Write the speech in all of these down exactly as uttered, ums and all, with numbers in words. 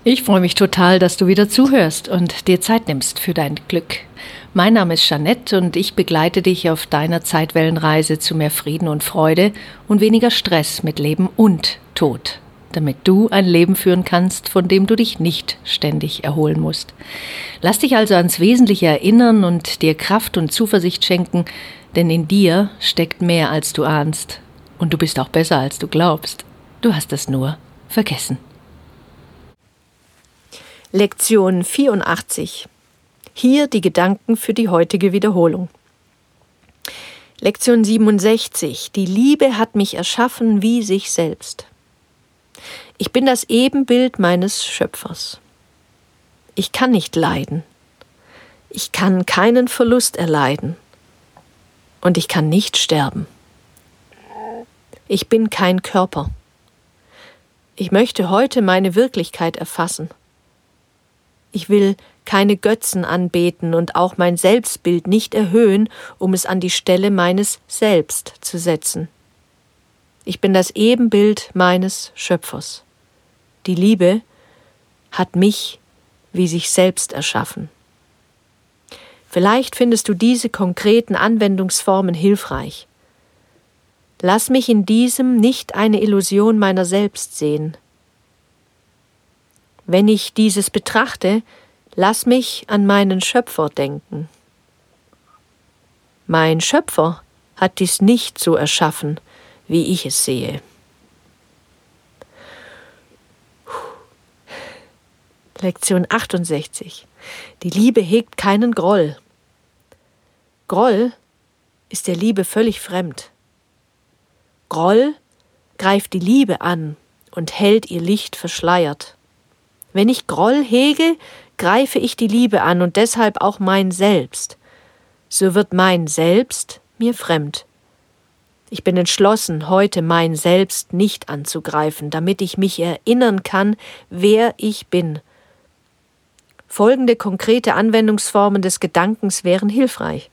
Ich freue mich total, dass du wieder zuhörst und dir Zeit nimmst für dein Glück. Mein Name ist Jeanette und ich begleite dich auf deiner Zeitwellenreise zu mehr Frieden und Freude und weniger Stress mit Leben und Tod, damit du ein Leben führen kannst, von dem du dich nicht ständig erholen musst. Lass dich also ans Wesentliche erinnern und dir Kraft und Zuversicht schenken, denn in dir steckt mehr, als du ahnst. Und du bist auch besser, als du glaubst. Du hast es nur vergessen. Lektion vierundachtzig. Hier die Gedanken für die heutige Wiederholung. Lektion siebenundsechzig. Die Liebe hat mich erschaffen wie sich selbst. Ich bin das Ebenbild meines Schöpfers. Ich kann nicht leiden. Ich kann keinen Verlust erleiden. Und ich kann nicht sterben. Ich bin kein Körper. Ich möchte heute meine Wirklichkeit erfassen. Ich will keine Götzen anbeten und auch mein Selbstbild nicht erhöhen, um es an die Stelle meines Selbst zu setzen. Ich bin das Ebenbild meines Schöpfers. Die Liebe hat mich wie sich selbst erschaffen. Vielleicht findest du diese konkreten Anwendungsformen hilfreich. Lass mich in diesem nicht eine Illusion meiner selbst sehen. Wenn ich dieses betrachte, lass mich an meinen Schöpfer denken. Mein Schöpfer hat dies nicht so erschaffen, wie ich es sehe. Lektion achtundsechzig. Die Liebe hegt keinen Groll. Groll ist der Liebe völlig fremd. Groll greift die Liebe an und hält ihr Licht verschleiert. Wenn ich Groll hege, greife ich die Liebe an und deshalb auch mein Selbst. So wird mein Selbst mir fremd. Ich bin entschlossen, heute mein Selbst nicht anzugreifen, damit ich mich erinnern kann, wer ich bin. Folgende konkrete Anwendungsformen des Gedankens wären hilfreich.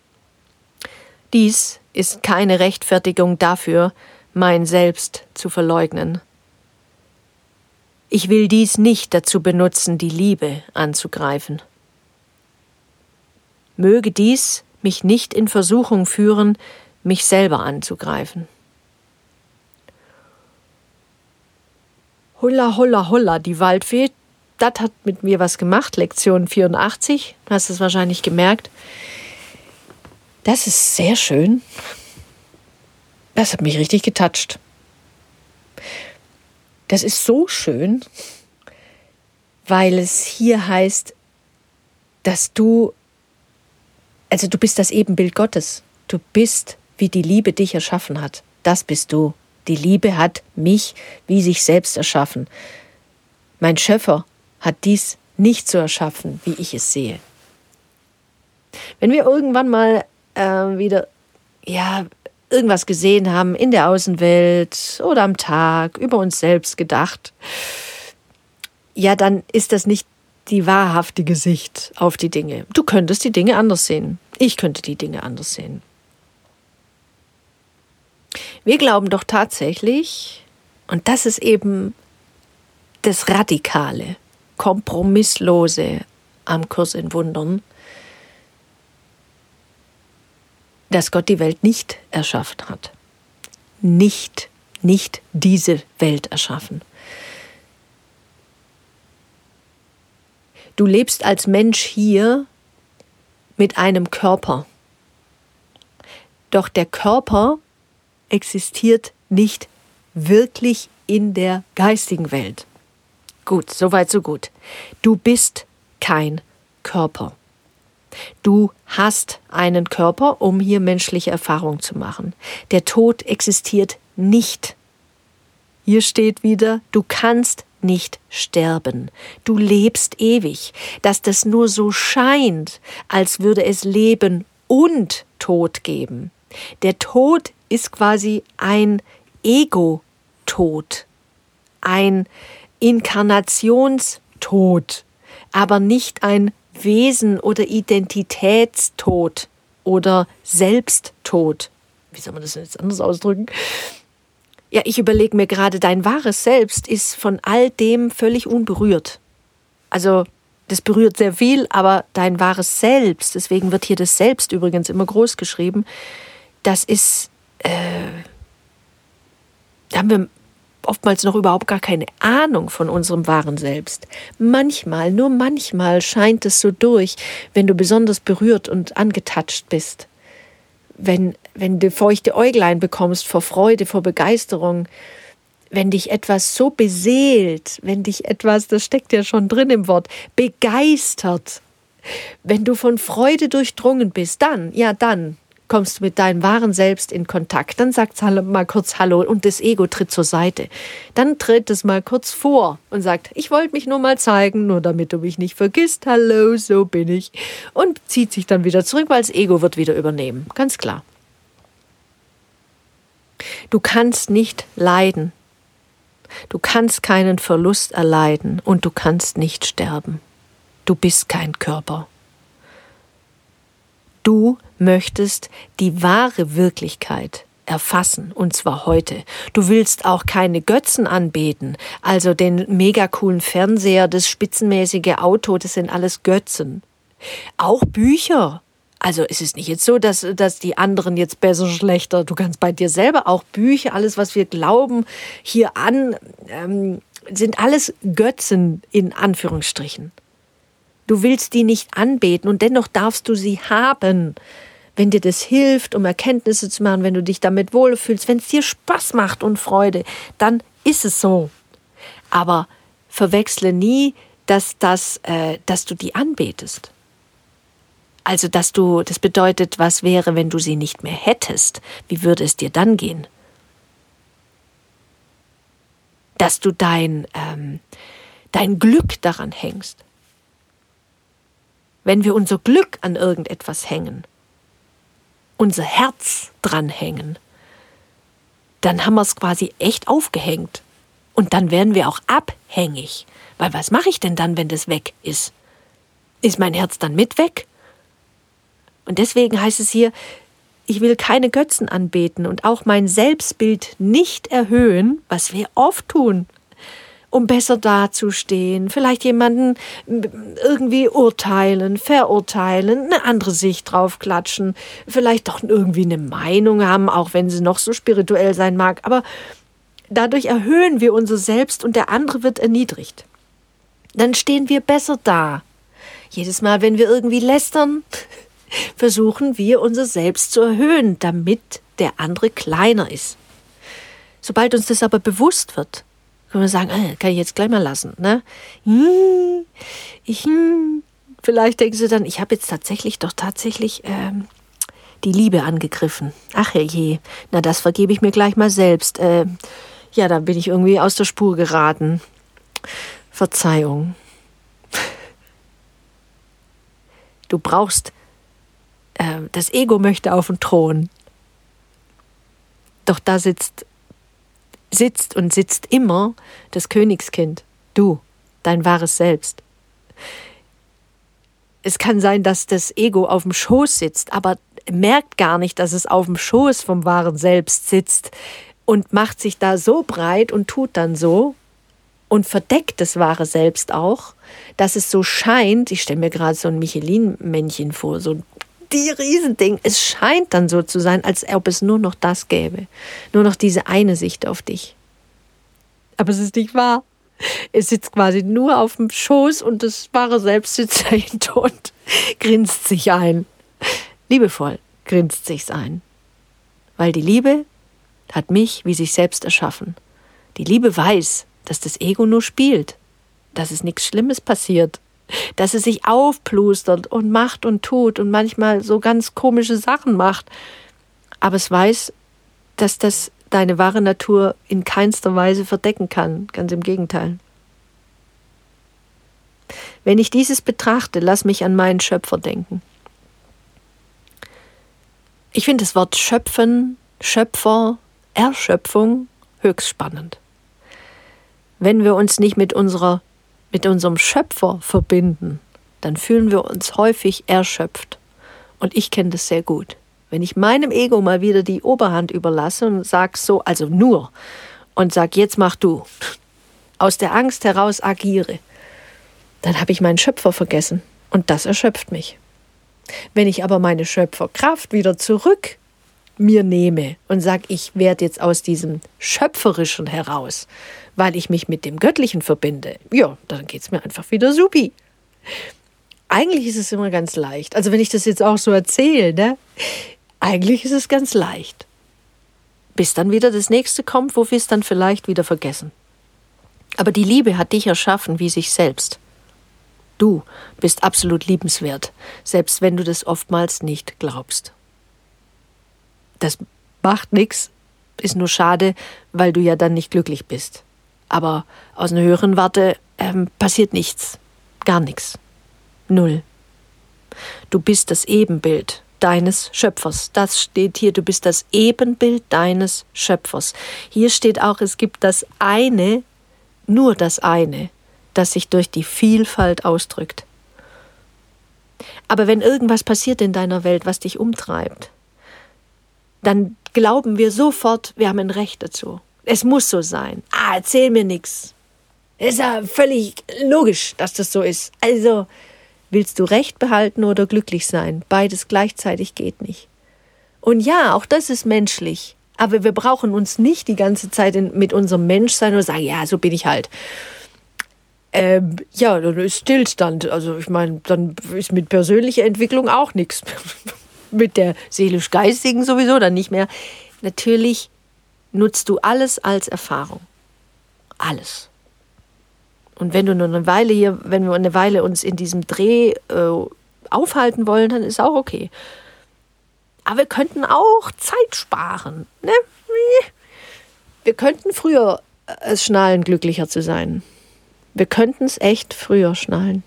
Dies ist keine Rechtfertigung dafür, mein Selbst zu verleugnen. Ich will dies nicht dazu benutzen, die Liebe anzugreifen. Möge dies mich nicht in Versuchung führen, mich selber anzugreifen. Holla, holla, holla, die Waldfee, das hat mit mir was gemacht. Lektion vierundachtzig, du hast es wahrscheinlich gemerkt. Das ist sehr schön. Das hat mich richtig getatscht. Das ist so schön, weil es hier heißt, dass du, also du bist das Ebenbild Gottes. Du bist, wie die Liebe dich erschaffen hat. Das bist du. Die Liebe hat mich wie sich selbst erschaffen. Mein Schöpfer hat dies nicht so erschaffen, wie ich es sehe. Wenn wir irgendwann mal äh, wieder, ja, irgendwas gesehen haben in der Außenwelt oder am Tag, über uns selbst gedacht, ja, dann ist das nicht die wahrhaftige Sicht auf die Dinge. Du könntest die Dinge anders sehen. Ich könnte die Dinge anders sehen. Wir glauben doch tatsächlich, und das ist eben das Radikale, Kompromisslose am Kurs in Wundern, dass Gott die Welt nicht erschaffen hat. Nicht, nicht diese Welt erschaffen. Du lebst als Mensch hier mit einem Körper. Doch der Körper existiert nicht wirklich in der geistigen Welt. Gut, soweit so gut. Du bist kein Körper. Du hast einen Körper, um hier menschliche Erfahrung zu machen. Der Tod existiert nicht. Hier steht wieder, du kannst nicht sterben. Du lebst ewig. Dass das nur so scheint, als würde es Leben und Tod geben. Der Tod ist quasi ein Ego-Tod, ein Inkarnationstod, aber nicht ein Wesen- oder Identitätstod oder Selbsttod. Wie soll man das jetzt anders ausdrücken? Ja, ich überlege mir gerade, dein wahres Selbst ist von all dem völlig unberührt. Also das berührt sehr viel, aber dein wahres Selbst, deswegen wird hier das Selbst übrigens immer groß geschrieben, das ist, äh, da haben wir oftmals noch überhaupt gar keine Ahnung von unserem wahren Selbst. Manchmal, nur manchmal scheint es so durch, wenn du besonders berührt und angetatscht bist. Wenn, wenn du feuchte Äuglein bekommst vor Freude, vor Begeisterung, wenn dich etwas so beseelt, wenn dich etwas, das steckt ja schon drin im Wort, begeistert, wenn du von Freude durchdrungen bist, dann, ja dann, kommst du mit deinem wahren Selbst in Kontakt. Dann sagt es mal kurz Hallo und das Ego tritt zur Seite. Dann tritt es mal kurz vor und sagt, ich wollte mich nur mal zeigen, nur damit du mich nicht vergisst. Hallo, so bin ich. Und zieht sich dann wieder zurück, weil das Ego wird wieder übernehmen. Ganz klar. Du kannst nicht leiden. Du kannst keinen Verlust erleiden und du kannst nicht sterben. Du bist kein Körper. Du möchtest die wahre Wirklichkeit erfassen, und zwar heute. Du willst auch keine Götzen anbeten, also den mega coolen Fernseher, das spitzenmäßige Auto, das sind alles Götzen. Auch Bücher. Also es ist nicht jetzt so, dass, dass die anderen jetzt besser, schlechter, du kannst bei dir selber auch Bücher, alles, was wir glauben, hier an, ähm, sind alles Götzen in Anführungsstrichen. Du willst die nicht anbeten und dennoch darfst du sie haben, wenn dir das hilft, um Erkenntnisse zu machen, wenn du dich damit wohlfühlst, wenn es dir Spaß macht und Freude, dann ist es so. Aber verwechsle nie, dass, das, äh, dass du die anbetest. Also, dass du, das bedeutet, was wäre, wenn du sie nicht mehr hättest? Wie würde es dir dann gehen? Dass du dein, ähm, dein Glück daran hängst. Wenn wir unser Glück an irgendetwas hängen, unser Herz dran hängen, dann haben wir es quasi echt aufgehängt. Und dann werden wir auch abhängig. Weil was mache ich denn dann, wenn das weg ist? Ist mein Herz dann mit weg? Und deswegen heißt es hier, ich will keine Götzen anbeten und auch mein Selbstbild nicht erhöhen, was wir oft tun, um besser dazustehen, vielleicht jemanden irgendwie urteilen, verurteilen, eine andere Sicht draufklatschen, vielleicht doch irgendwie eine Meinung haben, auch wenn sie noch so spirituell sein mag. Aber dadurch erhöhen wir unser Selbst und der andere wird erniedrigt. Dann stehen wir besser da. Jedes Mal, wenn wir irgendwie lästern, versuchen wir unser Selbst zu erhöhen, damit der andere kleiner ist. Sobald uns das aber bewusst wird, können wir sagen, ah, kann ich jetzt gleich mal lassen. Ne? Ich, vielleicht denken sie dann, ich habe jetzt tatsächlich doch tatsächlich ähm, die Liebe angegriffen. Ach je, na das vergebe ich mir gleich mal selbst. Äh, ja, da bin ich irgendwie aus der Spur geraten. Verzeihung. Du brauchst, äh, das Ego möchte auf den Thron. Doch da sitzt sitzt und sitzt immer das Königskind, du, dein wahres Selbst. Es kann sein, dass das Ego auf dem Schoß sitzt, aber merkt gar nicht, dass es auf dem Schoß vom wahren Selbst sitzt und macht sich da so breit und tut dann so und verdeckt das wahre Selbst auch, dass es so scheint, ich stelle mir gerade so ein Michelin-Männchen vor, so ein die Riesending. Es scheint dann so zu sein, als ob es nur noch das gäbe. Nur noch diese eine Sicht auf dich. Aber es ist nicht wahr. Es sitzt quasi nur auf dem Schoß und das wahre Selbst sitzt dahinter und grinst sich ein. Liebevoll grinst sich's ein. Weil die Liebe hat mich wie sich selbst erschaffen. Die Liebe weiß, dass das Ego nur spielt. Dass es nichts Schlimmes passiert. Dass es sich aufplustert und macht und tut und manchmal so ganz komische Sachen macht. Aber es weiß, dass das deine wahre Natur in keinster Weise verdecken kann. Ganz im Gegenteil. Wenn ich dieses betrachte, lass mich an meinen Schöpfer denken. Ich finde das Wort Schöpfen, Schöpfer, Erschöpfung höchst spannend. Wenn wir uns nicht mit unserer mit unserem Schöpfer verbinden, dann fühlen wir uns häufig erschöpft. Und ich kenne das sehr gut. wenn ich meinem Ego mal wieder die Oberhand überlasse und sag so, also nur, und sag, jetzt mach du, aus der Angst heraus agiere, dann habe ich meinen Schöpfer vergessen und das erschöpft mich. Wenn ich aber meine Schöpferkraft wieder zurück mir nehme und sage, ich werde jetzt aus diesem Schöpferischen heraus, weil ich mich mit dem Göttlichen verbinde, ja, dann geht es mir einfach wieder supi. Eigentlich ist es immer ganz leicht. Also wenn ich das jetzt auch so erzähle, ne? Eigentlich ist es ganz leicht. Bis dann wieder das Nächste kommt, wo wir es dann vielleicht wieder vergessen. Aber die Liebe hat dich erschaffen wie sich selbst. Du bist absolut liebenswert, selbst wenn du das oftmals nicht glaubst. Das macht nichts, ist nur schade, weil du ja dann nicht glücklich bist. Aber aus einer höheren Warte ähm, passiert nichts, gar nichts, null. Du bist das Ebenbild deines Schöpfers. Das steht hier, du bist das Ebenbild deines Schöpfers. Hier steht auch, es gibt das eine, nur das eine, das sich durch die Vielfalt ausdrückt. Aber wenn irgendwas passiert in deiner Welt, was dich umtreibt, dann glauben wir sofort, wir haben ein Recht dazu. Es muss so sein. Ah, erzähl mir nichts. Ist ja völlig logisch, dass das so ist. Also, willst du Recht behalten oder glücklich sein? Beides gleichzeitig geht nicht. Und ja, auch das ist menschlich. Aber wir brauchen uns nicht die ganze Zeit in, mit unserem Menschsein und sagen, ja, so bin ich halt. Ähm, ja, dann ist Stillstand. Also ich meine, dann ist mit persönlicher Entwicklung auch nichts. Mit der seelisch-geistigen sowieso dann nicht mehr. Natürlich nutzt du alles als Erfahrung. Alles. Und wenn du nur eine Weile hier, wenn wir eine Weile uns in diesem Dreh äh, aufhalten wollen, dann ist auch okay. Aber wir könnten auch Zeit sparen. Ne? Wir könnten früher es schnallen, glücklicher zu sein. Wir könnten es echt früher schnallen.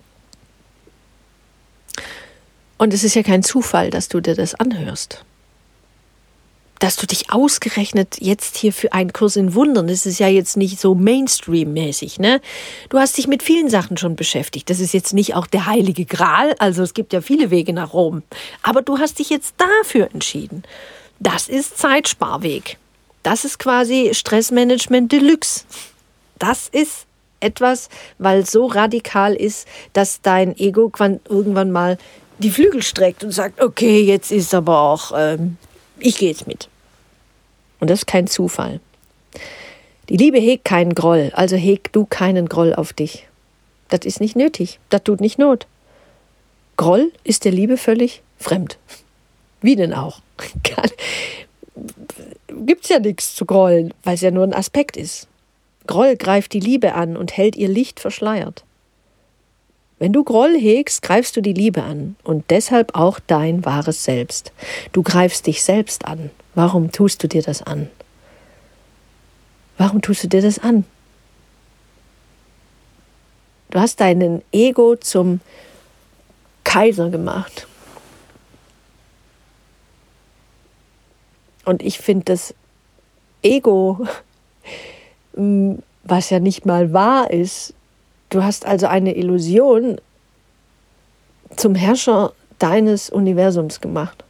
Und es ist ja kein Zufall, dass du dir das anhörst. Dass du dich ausgerechnet jetzt hier für einen Kurs in Wundern, das ist ja jetzt nicht so Mainstream-mäßig, ne? Du hast dich mit vielen Sachen schon beschäftigt. Das ist jetzt nicht auch der heilige Gral, also es gibt ja viele Wege nach Rom. Aber du hast dich jetzt dafür entschieden. Das ist Zeitsparweg. Das ist quasi Stressmanagement Deluxe. Das ist etwas, weil es so radikal ist, dass dein Ego irgendwann mal die Flügel streckt und sagt, okay, jetzt ist aber auch, ähm, ich gehe jetzt mit. Und das ist kein Zufall. Die Liebe hegt keinen Groll, also heg du keinen Groll auf dich. Das ist nicht nötig, das tut nicht Not. Groll ist der Liebe völlig fremd. Wie denn auch? Gibt's ja nichts zu grollen, weil es ja nur ein Aspekt ist. Groll greift die Liebe an und hält ihr Licht verschleiert. Wenn du Groll hegst, greifst du die Liebe an und deshalb auch dein wahres Selbst. Du greifst dich selbst an. Warum tust du dir das an? Warum tust du dir das an? Du hast deinen Ego zum Kaiser gemacht. Und ich finde das Ego, was ja nicht mal wahr ist, du hast also eine Illusion zum Herrscher deines Universums gemacht.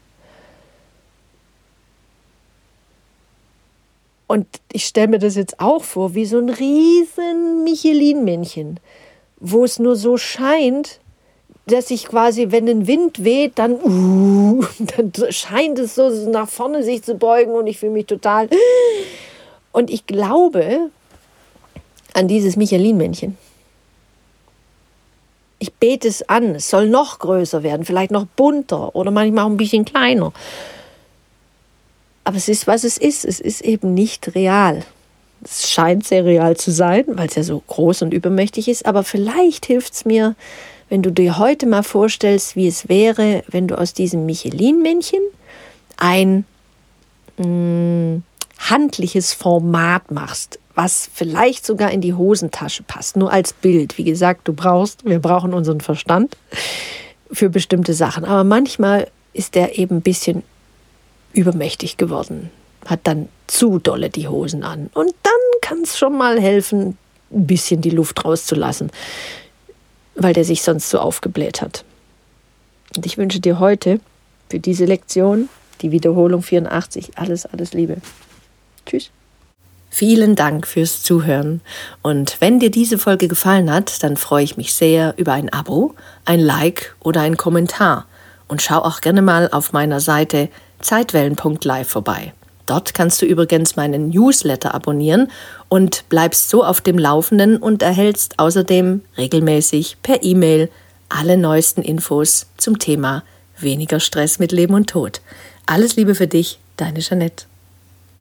Und ich stelle mir das jetzt auch vor, wie so ein riesen Michelin-Männchen, wo es nur so scheint, dass ich quasi, wenn ein Wind weht, dann, uh, dann scheint es so nach vorne sich zu beugen und ich fühle mich total. Und ich glaube an dieses Michelin-Männchen. Ich bete es an, es soll noch größer werden, vielleicht noch bunter oder manchmal auch ein bisschen kleiner. Aber es ist, was es ist. Es ist eben nicht real. Es scheint sehr real zu sein, weil es ja so groß und übermächtig ist. Aber vielleicht hilft es mir, wenn du dir heute mal vorstellst, wie es wäre, wenn du aus diesem Michelin-Männchen ein mh, handliches Format machst, was vielleicht sogar in die Hosentasche passt, nur als Bild. Wie gesagt, du brauchst, wir brauchen unseren Verstand für bestimmte Sachen. Aber manchmal ist der eben ein bisschen übermächtig geworden, hat dann zu dolle die Hosen an. Und dann kann es schon mal helfen, ein bisschen die Luft rauszulassen, weil der sich sonst so aufgebläht hat. Und ich wünsche dir heute für diese Lektion die Wiederholung vierundachtzig. Alles, alles Liebe. Tschüss. Vielen Dank fürs Zuhören. Und wenn dir diese Folge gefallen hat, dann freue ich mich sehr über ein Abo, ein Like oder einen Kommentar. Und schau auch gerne mal auf meiner Seite zeitwellen punkt live vorbei. Dort kannst du übrigens meinen Newsletter abonnieren und bleibst so auf dem Laufenden und erhältst außerdem regelmäßig per E-Mail alle neuesten Infos zum Thema weniger Stress mit Leben und Tod. Alles Liebe für dich, deine Jeanette.